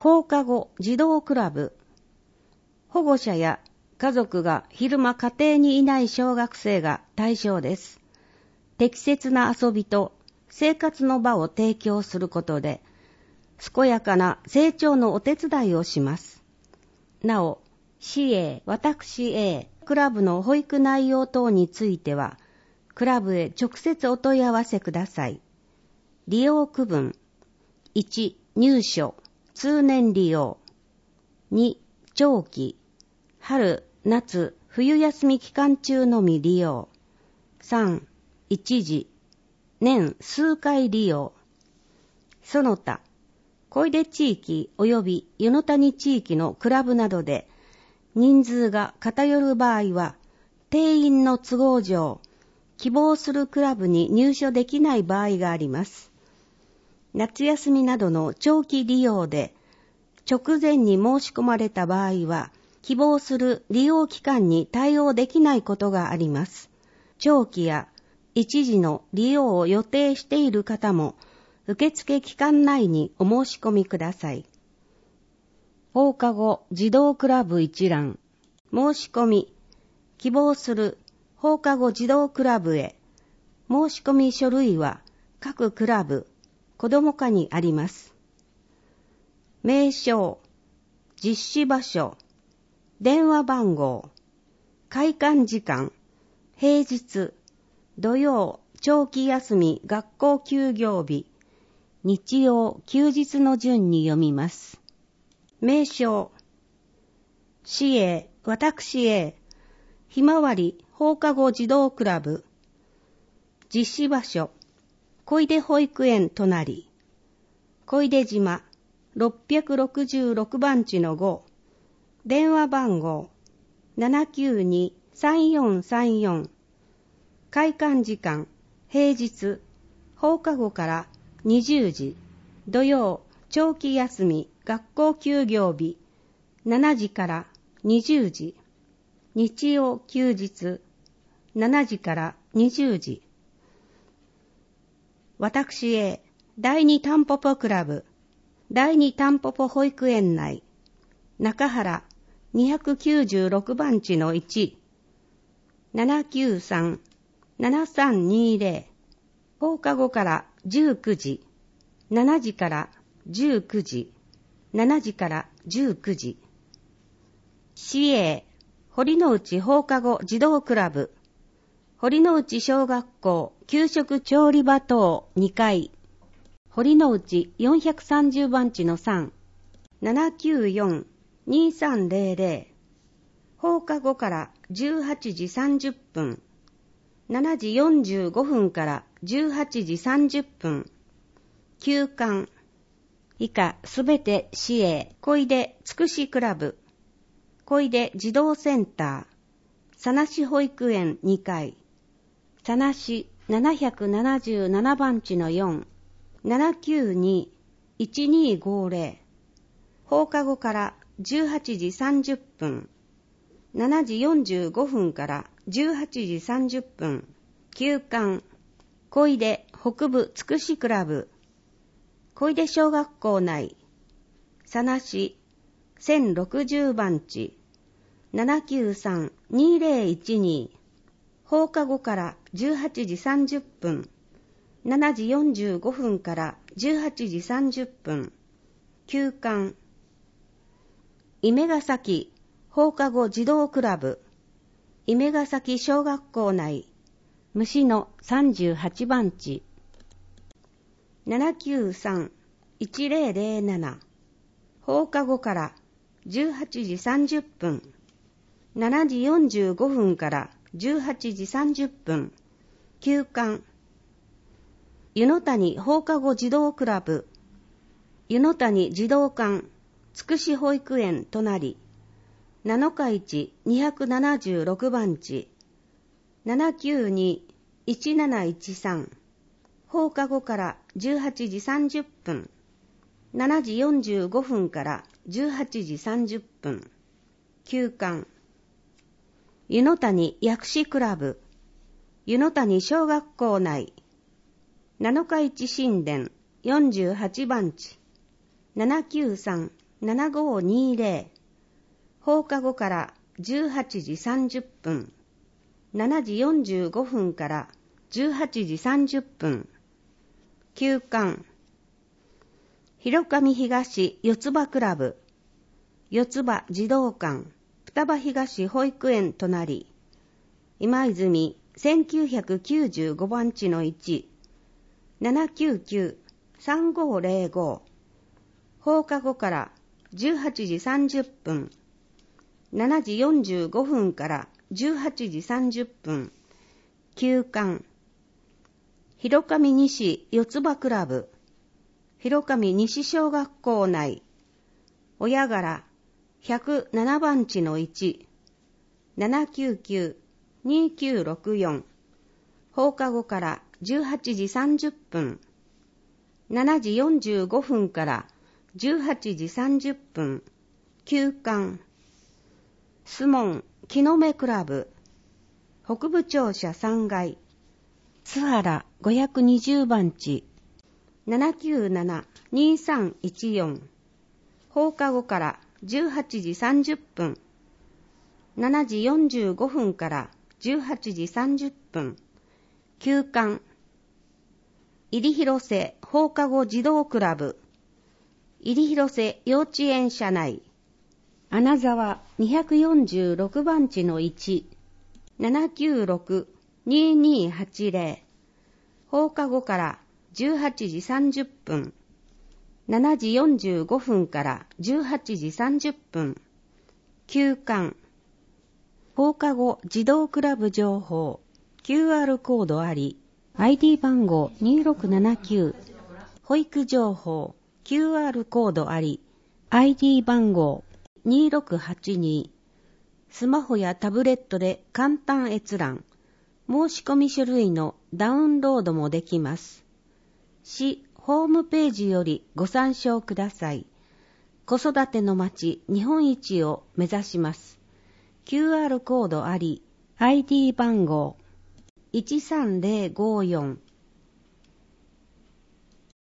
放課後児童クラブ。保護者や家族が昼間家庭にいない小学生が対象です。適切な遊びと生活の場を提供することで、健やかな成長のお手伝いをします。なお、私営、私営、クラブの保育内容等については、クラブへ直接お問い合わせください。利用区分。1、入所、通年利用。2、長期、春、夏、冬休み期間中のみ利用。3、一時、年数回利用。その他、小出地域及び湯の谷地域のクラブなどで人数が偏る場合は、定員の都合上、希望するクラブに入所できない場合があります。夏休みなどの長期利用で直前に申し込まれた場合は、希望する利用期間に対応できないことがあります。長期や一時の利用を予定している方も、受付期間内にお申し込みください。放課後児童クラブ一覧。申し込み。希望する放課後児童クラブへ。申し込み書類は各クラブ、子ども課にあります。名称、実施場所、電話番号、開館時間、平日、土曜、長期休み、学校休業日、日曜、休日の順に読みます。名称、市営、私営、ひまわり放課後児童クラブ。実施場所、小出保育園隣。小出島、666番地の5。電話番号、792-3434。開館時間、平日、放課後から20時。土曜、長期休み、学校休業日、7時から20時。日曜休日、7時から20時。私へ、第二タンポポクラブ、第二タンポポ保育園内、中原296番地の1、793-7320。放課後から19時、7時から19時、7時から19時。市営、堀之内放課後児童クラブ、堀之内小学校給食調理場等2階、堀之内430番地の3、794-2300。放課後から18時30分、7時45分から18時30分。休館。以下すべて市営小出つくしクラブ、小出児童センター、佐梨保育園2階、佐梨777番地の4、792-1250。放課後から18時30分、7時45分から18時30分。休館。小出北部つくしクラブ、小出小学校内、佐梨1060番地、793-2012。放課後から18時30分、7時45分から18時30分。休館。梅ヶ崎放課後児童クラブ、梅ヶ崎小学校内、虫の38番地、793-1007。放課後から18時30分、7時45分から18時30分。休館。湯の谷放課後児童クラブ、湯の谷児童館つくし保育園隣、7日市276番地、792-1713。放課後から18時30分、7時45分から18時30分。休館。湯の谷薬師クラブ、湯の谷小学校内、7日市神殿48番地、 7520。放課後から18時30分。7時45分から18時30分。休館。広上東四つ葉クラブ。四つ葉児童館。双葉東保育園隣。今泉1995番地の1。799-3505。放課後から18時30分。7時45分から18時30分。休館。広上西四つ葉クラブ。広上西小学校内。親柄107番地の1。799-2964。放課後から18時30分。7時45分から18時30分。休館。スモン木の芽クラブ。北部庁舎3階。津原520番地。797-2314。放課後から18時30分。7時45分から18時30分。休館。入広瀬放課後児童クラブ。入広瀬幼稚園舎内。穴沢246番地の1。796-2280。放課後から18時30分。7時45分から18時30分。休館。放課後児童クラブ情報。QR コードあり。ID 番号2679。保育情報。QR コードあり。ID 番号2682。スマホやタブレットで簡単閲覧。申し込み書類のダウンロードもできます。市ホームページよりご参照ください。子育ての街日本一を目指します。QR コードあり、ID 番号13054